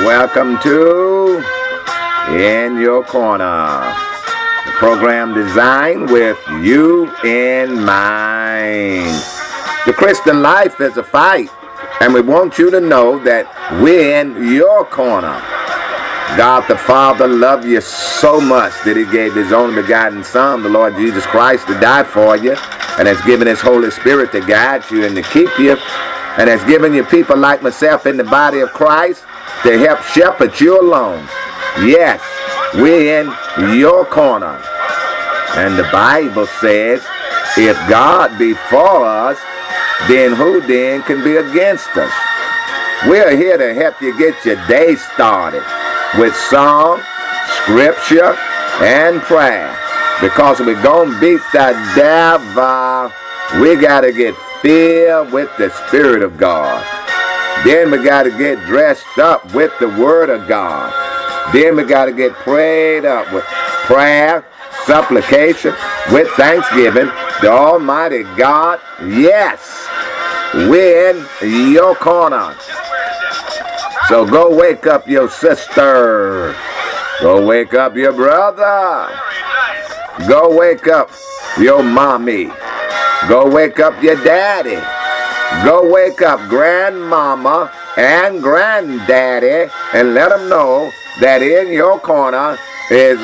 Welcome to In Your Corner, the program designed with you in mind. The Christian life is a fight, and we want you to know that we're in your corner. God the Father loved you so much that he gave his only begotten Son, the Lord Jesus Christ, to die for you, and has given his Holy Spirit to guide you and to keep you, and has given you people like myself in the body of Christ to help shepherd you along. Yes, we're in your corner. And the Bible says, if God be for us, then who then can be against us? We're here to help you get your day started with song, scripture, and prayer. Because we're going to beat the devil, we got to get filled with the Spirit of God. Then we got to get dressed up with the Word of God. Then we got to get prayed up with prayer, supplication, with thanksgiving. The Almighty God, yes, we're in your corner. So go wake up your sister. Go wake up your brother. Go wake up your mommy. Go wake up your daddy. Go wake up grandmama and granddaddy and let them know that in your corner is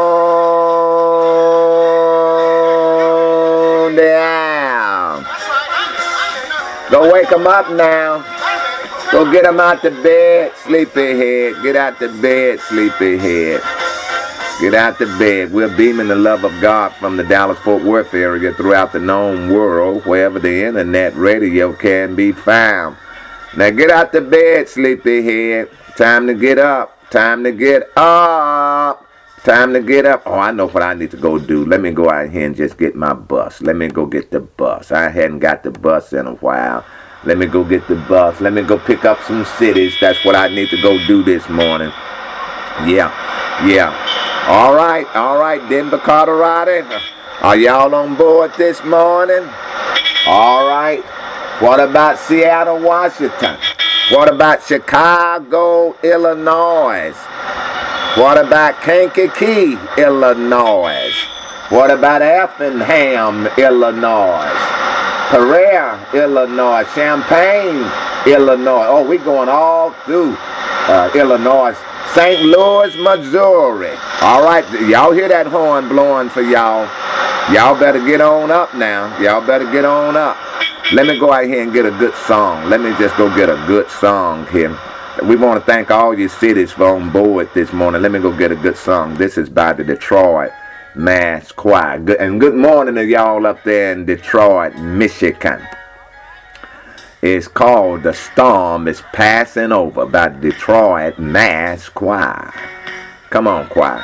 on the air. Go wake them up now. Go get them out the bed, sleepyhead. Get out the bed, sleepyhead. Get out the bed. We're beaming the love of God from the Dallas-Fort Worth area throughout the known world, wherever the internet radio can be found. Now get out the bed, sleepyhead. Time to get up. Time to get up. Time to get up. Oh, I know what I need to go do. Let me go out here and just get my bus. Let me go get the bus. I hadn't got the bus in a while. Let me go get the bus. Let me go pick up some cities. That's what I need to go do this morning. Yeah. All right, Denver, Colorado. Are y'all on board this morning? All right. What about Seattle, Washington? What about Chicago, Illinois? What about Kankakee, Illinois? What about Effingham, Illinois? Pereira, Illinois, Champaign, Illinois. Oh, we're going all through Illinois. St. Louis, Missouri. All right, y'all hear that horn blowing for y'all. Y'all better get on up now. Y'all better get on up. Let me go out here and get a good song. Let me just go get a good song here. We want to thank all you cities for on board this morning. Let me go get a good song. This is by the Detroit Mass Choir. And good morning to y'all up there in Detroit, Michigan. It's called The Storm is Passing Over by Detroit Mass Choir. Come on, choir.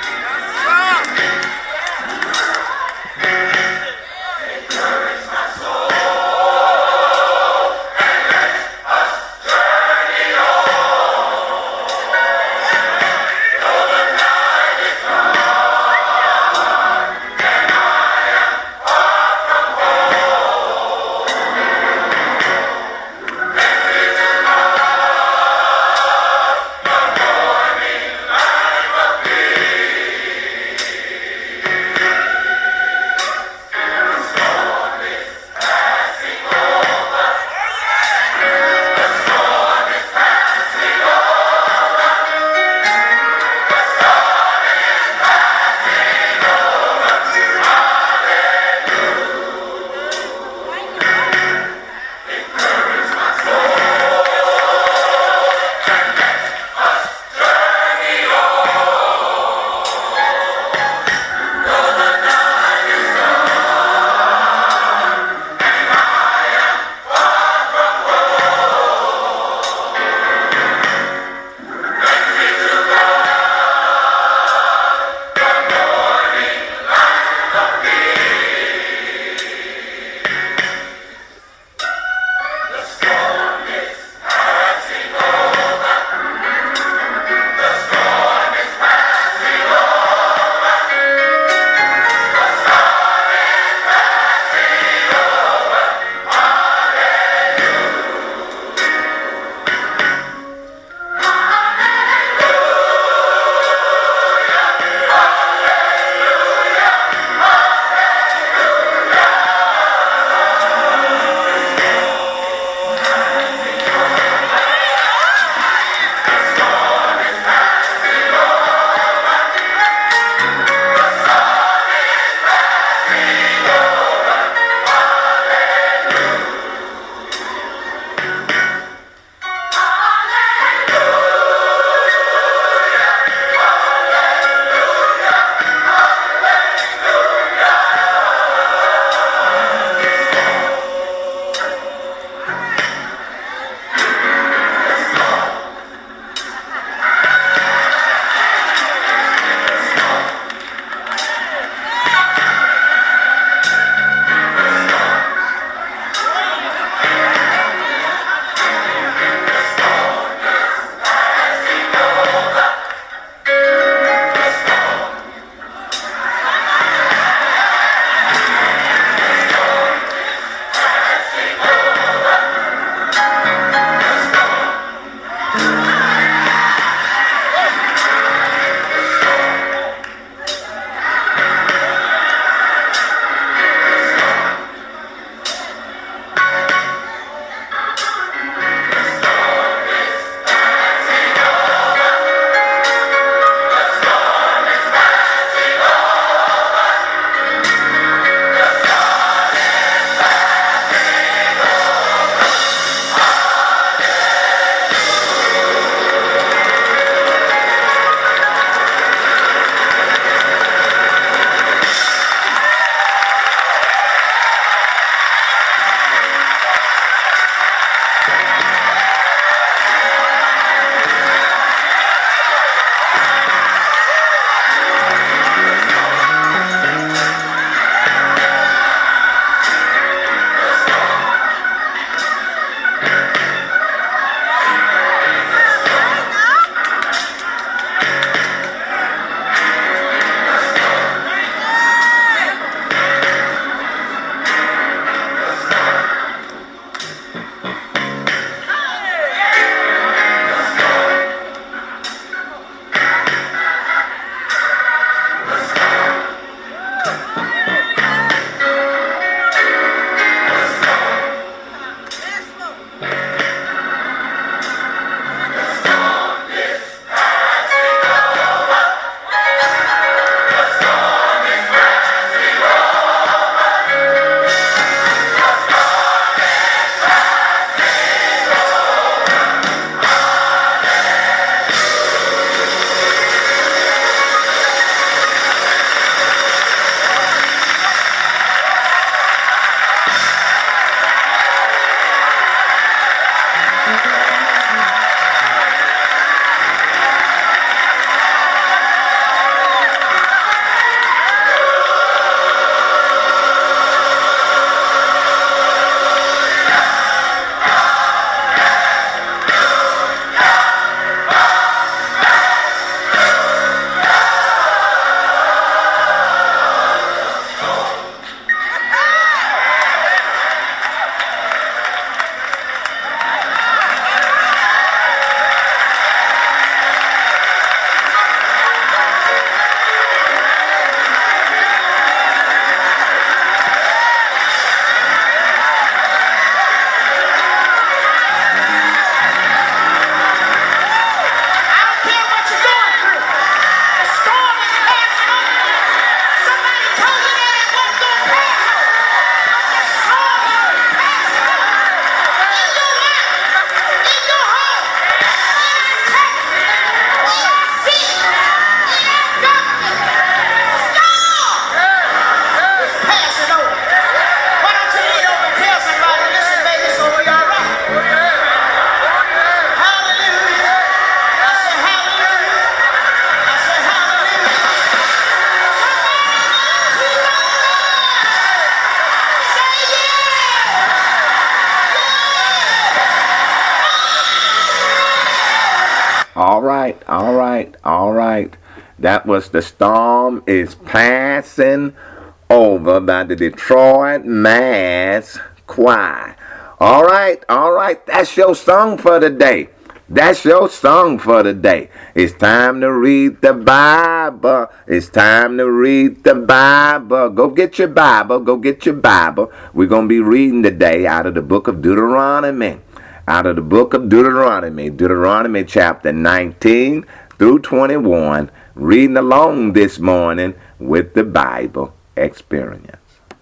right, all right, all right. That was The Storm is Passing Over by the Detroit Mass Choir. All right, that's your song for the day. That's your song for the day. It's time to read the Bible. It's time to read the Bible. Go get your Bible. Go get your Bible. We're going to be reading today out of the book of Deuteronomy. Out of the book of Deuteronomy. Deuteronomy chapter 19 through 21. Reading along this morning with the Bible experience.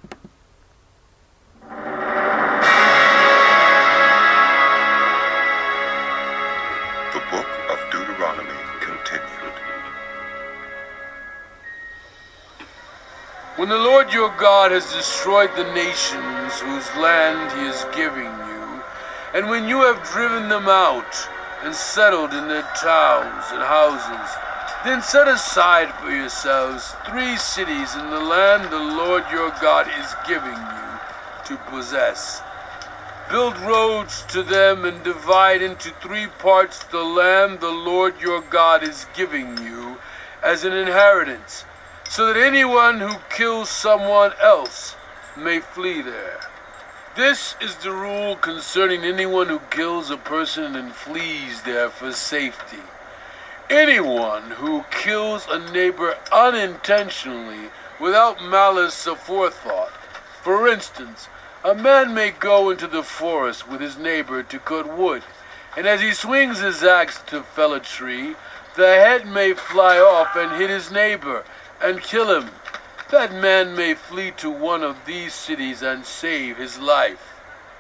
When the Lord your God has destroyed the nations whose land he is giving you, and when you have driven them out and settled in their towns and houses, then set aside for yourselves 3 cities in the land the Lord your God is giving you to possess. Build roads to them and divide into 3 parts the land the Lord your God is giving you as an inheritance, so that anyone who kills someone else may flee there. This is the rule concerning anyone who kills a person and flees there for safety. Anyone who kills a neighbor unintentionally, without malice aforethought. For instance, a man may go into the forest with his neighbor to cut wood, and as he swings his axe to fell a tree, the head may fly off and hit his neighbor and kill him. That man may flee to one of these cities and save his life.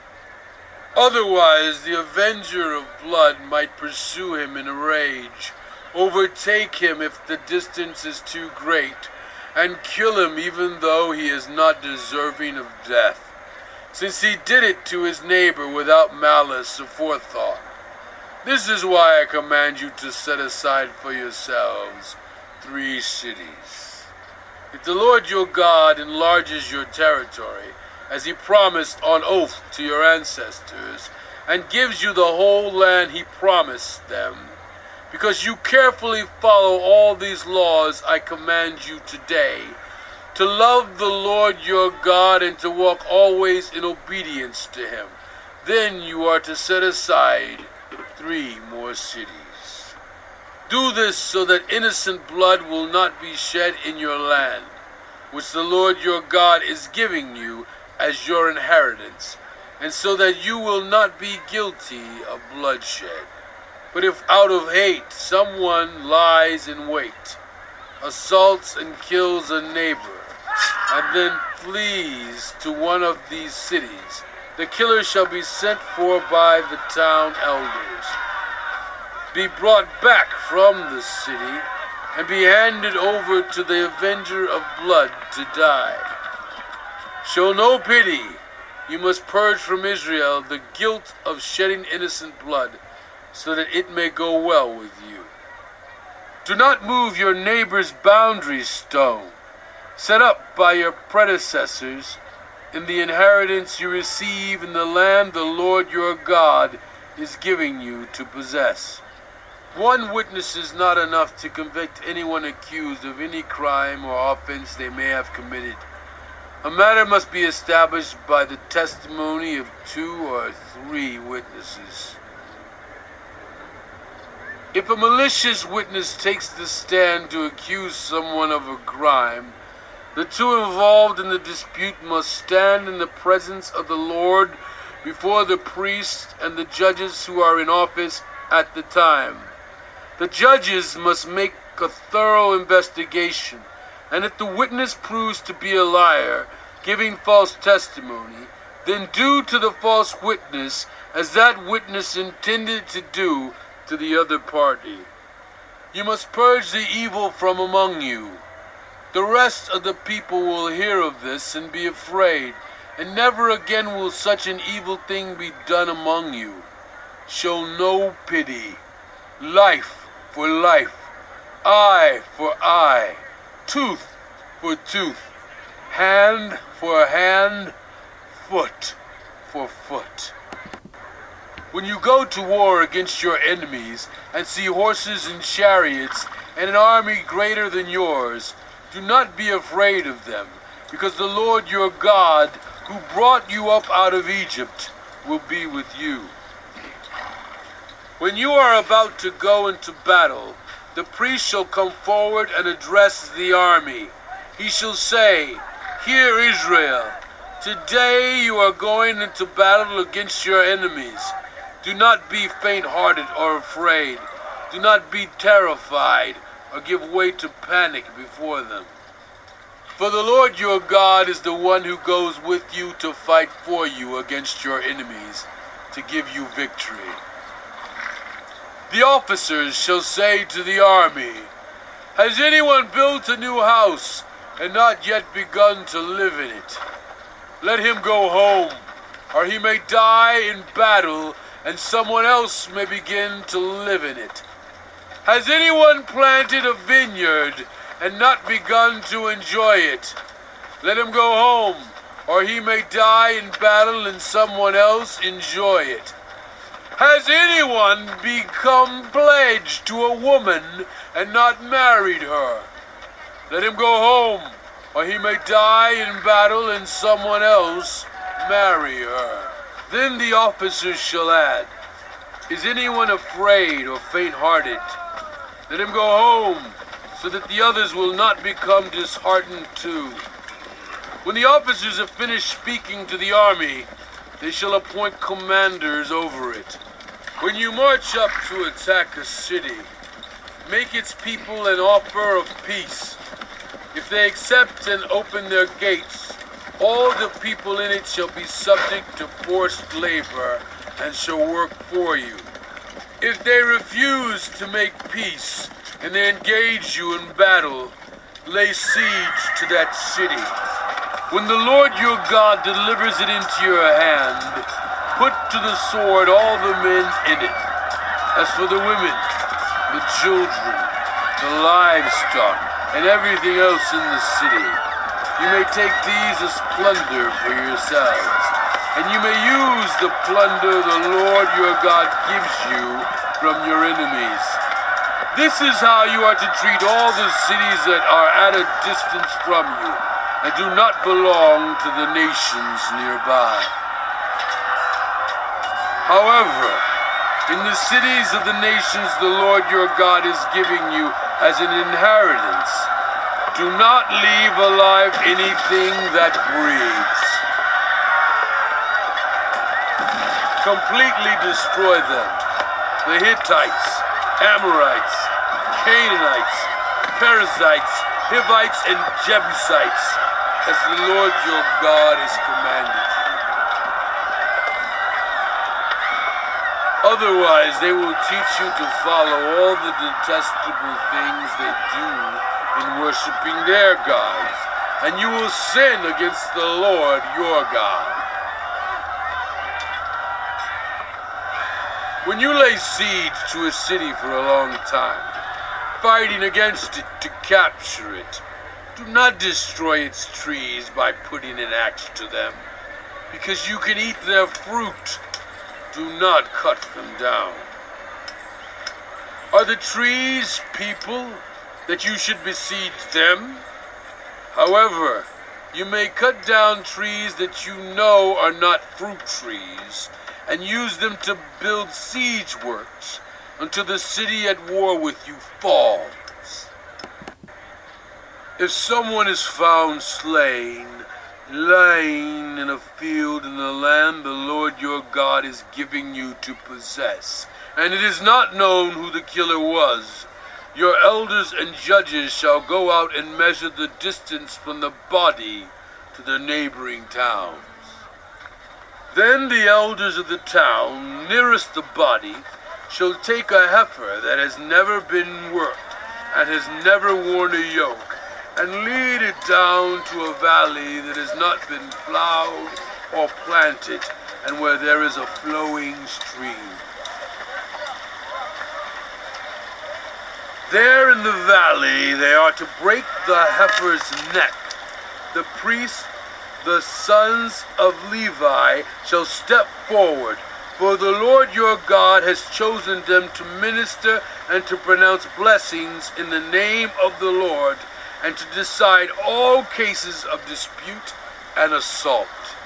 Otherwise, the avenger of blood might pursue him in a rage, overtake him if the distance is too great, and kill him even though he is not deserving of death, since he did it to his neighbor without malice aforethought. This is why I command you to set aside for yourselves 3 cities. If the Lord your God enlarges your territory, as he promised on oath to your ancestors, and gives you the whole land he promised them, because you carefully follow all these laws I command you today, to love the Lord your God and to walk always in obedience to him, then you are to set aside 3 more cities. Do this so that innocent blood will not be shed in your land, which the Lord your God is giving you as your inheritance, and so that you will not be guilty of bloodshed. But if out of hate someone lies in wait, assaults and kills a neighbor, and then flees to one of these cities, the killer shall be sent for by the town elders, be brought back from the city, and be handed over to the avenger of blood to die. Show no pity. You must purge from Israel the guilt of shedding innocent blood, so that it may go well with you. Do not move your neighbor's boundary stone, set up by your predecessors in the inheritance you receive in the land the Lord your God is giving you to possess. 1 witness is not enough to convict anyone accused of any crime or offense they may have committed. A matter must be established by the testimony of 2 or 3 witnesses. If a malicious witness takes the stand to accuse someone of a crime, the 2 involved in the dispute must stand in the presence of the Lord before the priests and the judges who are in office at the time. The judges must make a thorough investigation, and if the witness proves to be a liar, giving false testimony, then do to the false witness as that witness intended to do to the other party. You must purge the evil from among you. The rest of the people will hear of this and be afraid, and never again will such an evil thing be done among you. Show no pity. Life for life, eye for eye, tooth for tooth, hand for hand, foot for foot. When you go to war against your enemies and see horses and chariots and an army greater than yours, do not be afraid of them, because the Lord your God, who brought you up out of Egypt, will be with you. When you are about to go into battle, the priest shall come forward and address the army. He shall say, "Hear, Israel, today you are going into battle against your enemies. Do not be faint-hearted or afraid. Do not be terrified or give way to panic before them. For the Lord your God is the one who goes with you to fight for you against your enemies, to give you victory." The officers shall say to the army, "Has anyone built a new house and not yet begun to live in it? Let him go home, or he may die in battle, and someone else may begin to live in it. Has anyone planted a vineyard and not begun to enjoy it? Let him go home, or he may die in battle and someone else enjoy it. Has anyone become pledged to a woman and not married her? Let him go home, or he may die in battle and someone else marry her." Then the officers shall add, "Is anyone afraid or faint-hearted? Let him go home, so that the others will not become disheartened too." When the officers have finished speaking to the army, they shall appoint commanders over it. When you march up to attack a city, make its people an offer of peace. If they accept and open their gates, all the people in it shall be subject to forced labor and shall work for you. If they refuse to make peace and they engage you in battle, lay siege to that city. When the Lord your God delivers it into your hand, put to the sword all the men in it. As for the women, the children, the livestock, and everything else in the city, you may take these as plunder for yourselves, and you may use the plunder the Lord your God gives you from your enemies. This is how you are to treat all the cities that are at a distance from you, and do not belong to the nations nearby. However, in the cities of the nations the Lord your God is giving you as an inheritance, do not leave alive anything that breathes. Completely destroy them. The Hittites, Amorites, Canaanites, Perizzites, Hivites, and Jebusites, as the Lord your God has commanded you. Otherwise, they will teach you to follow all the detestable things they do in worshiping their gods, and you will sin against the Lord your God. When you lay siege to a city for a long time, fighting against it to capture it, do not destroy its trees by putting an axe to them, because you can eat their fruit. Do not cut them down. Are the trees people, that you should besiege them? However, you may cut down trees that you know are not fruit trees, and use them to build siege works until the city at war with you falls. If someone is found slain, lying in a field in the land the Lord your God is giving you to possess, and it is not known who the killer was, your elders and judges shall go out and measure the distance from the body to the neighboring towns. Then the elders of the town nearest the body shall take a heifer that has never been worked and has never worn a yoke, and lead it down to a valley that has not been plowed or planted, and where there is a flowing stream. There in the valley they are to break the heifer's neck. The priests, the sons of Levi, shall step forward, For the Lord your God has chosen them to minister and to pronounce blessings in the name of the Lord, and to decide all cases of dispute and assault.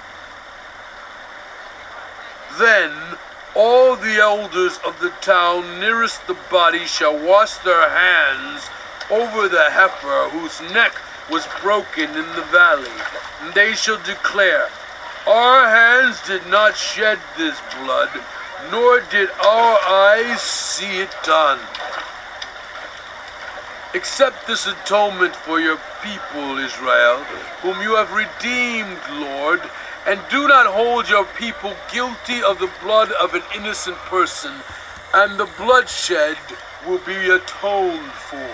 Then all the elders of the town nearest the body shall wash their hands over the heifer whose neck was broken in the valley, and they shall declare, Our hands did not shed this blood, nor did our eyes see it done. Accept this atonement for your people, Israel, whom you have redeemed, Lord, and do not hold your people guilty of the blood of an innocent person, and the bloodshed will be atoned for.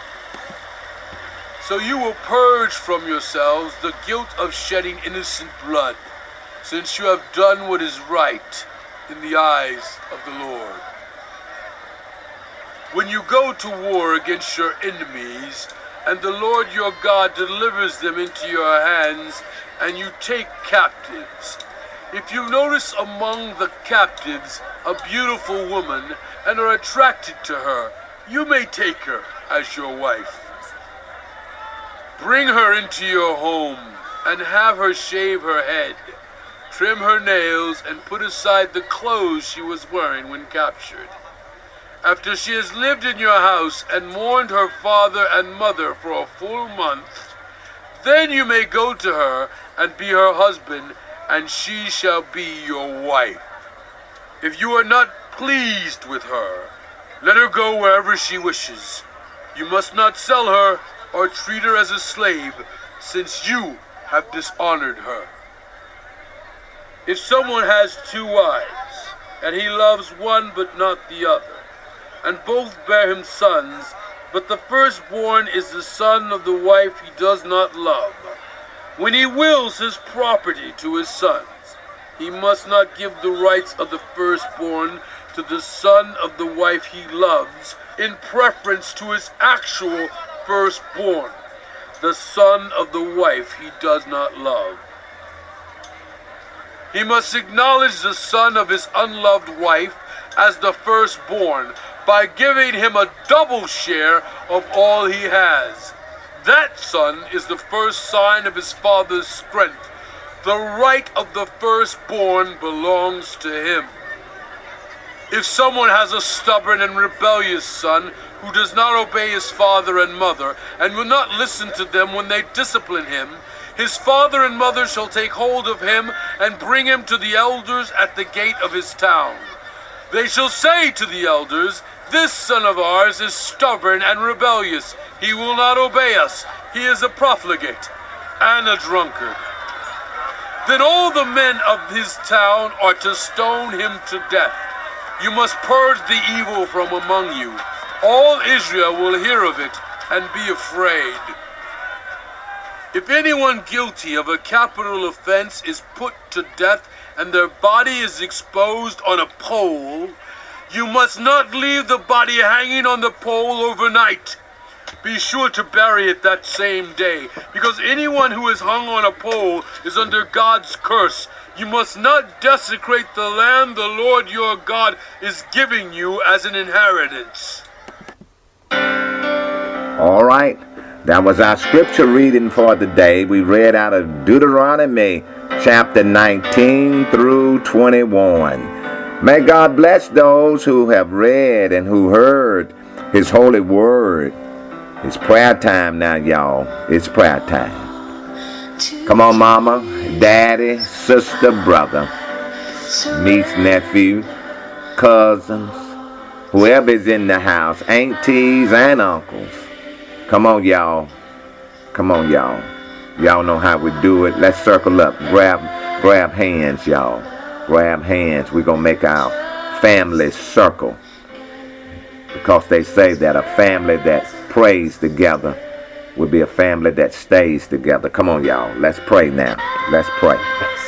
So you will purge from yourselves the guilt of shedding innocent blood, since you have done what is right in the eyes of the Lord. When you go to war against your enemies, and the Lord your God delivers them into your hands, and you take captives, if you notice among the captives a beautiful woman, and are attracted to her, you may take her as your wife. Bring her into your home, and have her shave her head, trim her nails, and put aside the clothes she was wearing when captured. After she has lived in your house and mourned her father and mother for a full month, then you may go to her and be her husband, and she shall be your wife. If you are not pleased with her, let her go wherever she wishes. You must not sell her or treat her as a slave, since you have dishonored her. If someone has 2 wives, and he loves one but not the other, and both bear him sons, but the firstborn is the son of the wife he does not love, when he wills his property to his sons, he must not give the rights of the firstborn to the son of the wife he loves, in preference to his actual firstborn, the son of the wife he does not love. He must acknowledge the son of his unloved wife as the firstborn by giving him a double share of all he has. That son is the first sign of his father's strength. The right of the firstborn belongs to him. If someone has a stubborn and rebellious son who does not obey his father and mother, and will not listen to them when they discipline him, his father and mother shall take hold of him and bring him to the elders at the gate of his town. They shall say to the elders, This son of ours is stubborn and rebellious. He will not obey us. He is a profligate and a drunkard. Then all the men of his town are to stone him to death. You must purge the evil from among you. All Israel will hear of it and be afraid. If anyone guilty of a capital offense is put to death and their body is exposed on a pole, you must not leave the body hanging on the pole overnight. Be sure to bury it that same day, because anyone who is hung on a pole is under God's curse. You must not desecrate the land the Lord your God is giving you as an inheritance. All right, that was our scripture reading for the day. We read out of Deuteronomy chapter 19 through 21. May God bless those who have read and who heard his holy word. It's prayer time now, y'all. It's prayer time. Come on, mama, daddy, sister, brother, niece, nephew, cousins, whoever is in the house, aunties and uncles. Come on, y'all. Come on, y'all. Y'all know how we do it. Let's circle up. Grab hands, y'all. Grab hands. We're going to make our family circle. Because they say that a family that prays together will be a family that stays together. Come on, y'all. Let's pray now. Let's pray.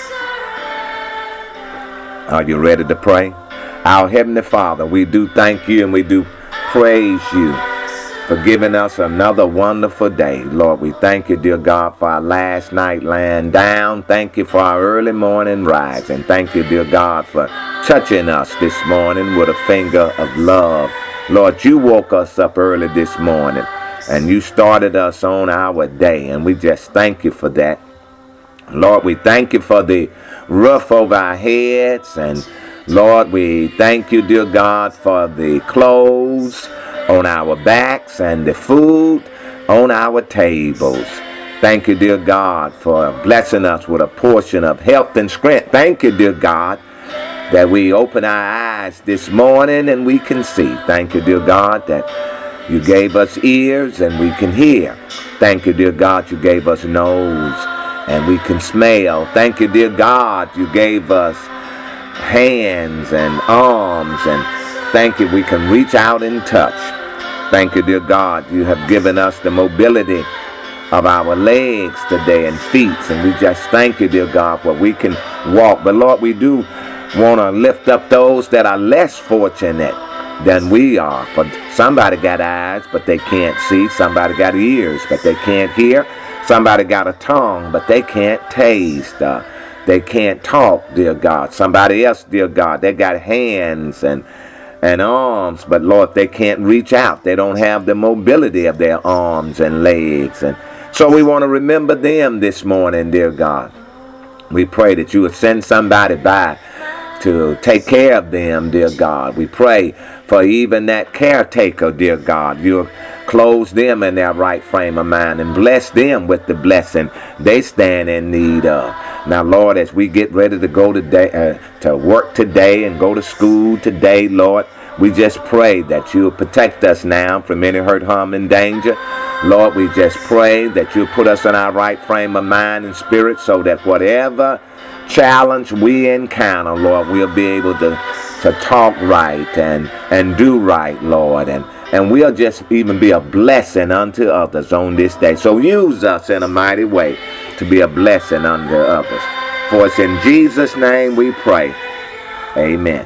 Are you ready to pray? Our Heavenly Father, we do thank you and we do praise you for giving us another wonderful day. Lord, we thank you, dear God, for our last night laying down. Thank you for our early morning rise. And thank you, dear God, for touching us this morning with a finger of love. Lord, you woke us up early this morning, and you started us on our day, and we just thank you for that. Lord, we thank you for the roof over our heads, and Lord, we thank you, dear God, for the clothes on our backs and the food on our tables. Thank you, dear God, for blessing us with a portion of health and strength. Thank you, dear God, that we open our eyes this morning and we can see. Thank you, dear God, that you gave us ears and we can hear. Thank you, dear God, you gave us nose and we can smell. Thank you, dear God, you gave us hands and arms, and thank you, we can reach out and touch. Thank you, dear God, you have given us the mobility of our legs today and feet, and we just thank you, dear God, for we can walk. But Lord, we do want to lift up those that are less fortunate than we are. For somebody got eyes, but they can't see. Somebody got ears, but they can't hear. Somebody got a tongue, but they can't taste. They can't talk, dear God. Somebody else, dear God, they got hands and arms, but Lord, they can't reach out. They don't have the mobility of their arms and legs. And so we want to remember them this morning, dear God. We pray that you would send somebody by to take care of them, dear God. We pray for even that caretaker, dear God. You'll clothe them in their right frame of mind and bless them with the blessing they stand in need of. Now, Lord, as we get ready to go today, to work today and go to school today, Lord, we just pray that you'll protect us now from any hurt, harm, and danger. Lord, we just pray that you'll put us in our right frame of mind and spirit so that whatever challenge we encounter, Lord, we'll be able to talk right and do right, Lord, and we'll just even be a blessing unto others on this day. So use us in a mighty way to be a blessing unto others. For it's in Jesus' name we pray. Amen.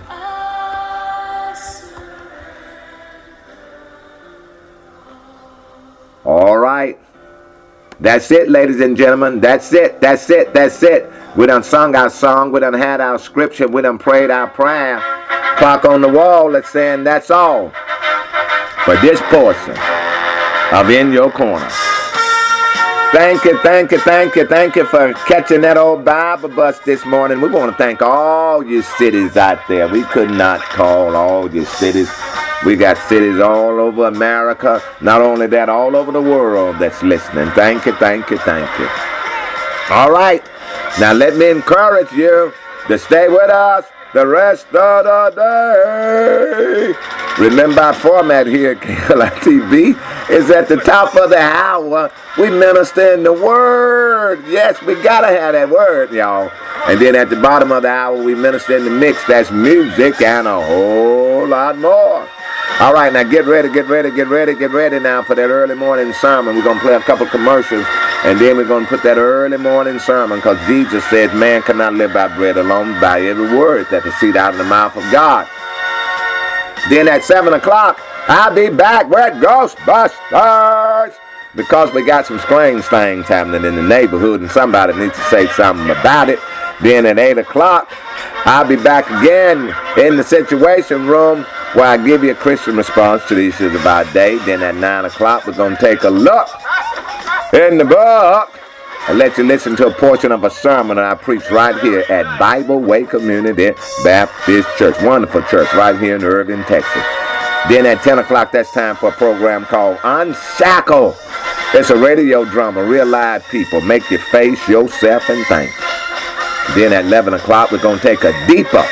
All right. That's it, ladies and gentlemen. That's it. That's it. That's it. We done sung our song. We done had our scripture. We done prayed our prayer. Clock on the wall is saying that's all for this portion of In Your Corner. Thank you, thank you, thank you, thank you for catching that old Bible bus this morning. We want to thank all your cities out there. We could not call all your cities. We got cities all over America. Not only that, all over the world that's listening. Thank you, thank you, thank you. All right. Now let me encourage you to stay with us the rest of the day. Remember, our format here at KLITV is at the top of the hour. We minister in the Word. Yes, we got to have that Word, y'all. And then at the bottom of the hour, we minister in the mix. That's music and a whole lot more. All right, now get ready now for that early morning sermon. We're going to play a couple commercials, and then we're going to put that early morning sermon, because Jesus said man cannot live by bread alone, by every word that proceeds out of the mouth of God. Then at 7 o'clock, I'll be back with Ghostbusters, because we got some strange things happening in the neighborhood, and somebody needs to say something about it. Then at 8 o'clock, I'll be back again in the Situation Room, where I give you a Christian response to the issues of our day. Then at 9 o'clock, we're going to take a look in the book and let you listen to a portion of a sermon I preach right here at Bible Way Community Baptist Church. Wonderful church right here in Irving, Texas. Then at 10 o'clock, that's time for a program called Unshackle. It's a radio drama, real live people. Make you face yourself and think. Then at 11 o'clock, we're going to take a deeper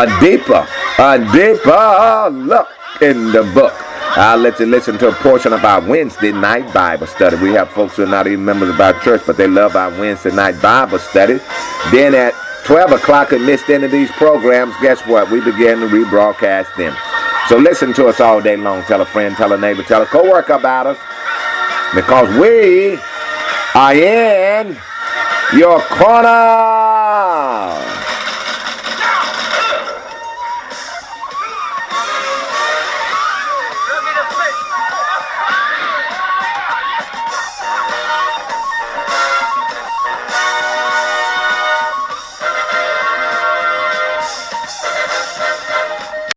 look in the book. I'll let you listen to a portion of our Wednesday night Bible study. We have folks who are not even members of our church, but they love our Wednesday night Bible study. Then at 12 o'clock, and missed any of these programs, guess what? We begin to rebroadcast them. So listen to us all day long. Tell a friend, tell a neighbor, tell a co-worker about us, because we are in your corner.